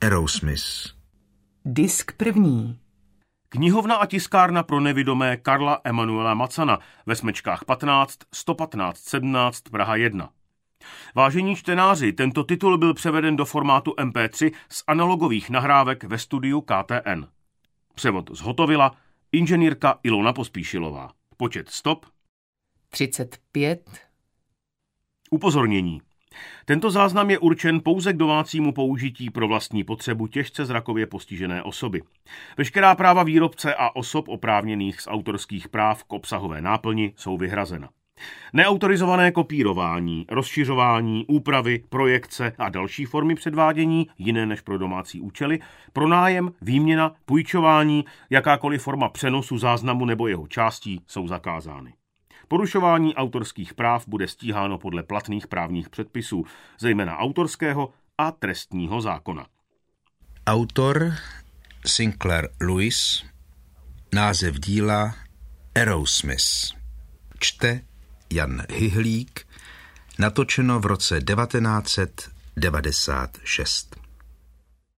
Aerosmith. Disk první. Knihovna a tiskárna pro nevidomé Karla Emanuela Macana ve Smečkách 15, 115 17 Praha 1. Vážení čtenáři, tento titul byl převeden do formátu MP3 z analogových nahrávek ve studiu KTN. Převod zhotovila inženýrka Ilona Pospíšilová. Počet stop 35. Upozornění. Tento záznam je určen pouze k domácímu použití pro vlastní potřebu těžce zrakově postižené osoby. Veškerá práva výrobce a osob oprávněných z autorských práv k obsahové náplni jsou vyhrazena. Neautorizované kopírování, rozšiřování, úpravy, projekce a další formy předvádění, jiné než pro domácí účely, pronájem, výměna, půjčování, jakákoliv forma přenosu záznamu nebo jeho částí jsou zakázány. Porušování autorských práv bude stíháno podle platných právních předpisů, zejména autorského a trestního zákona. Autor Sinclair Lewis. Název díla Aerosmith. Čte Jan Hyhlík. Natočeno v roce 1996.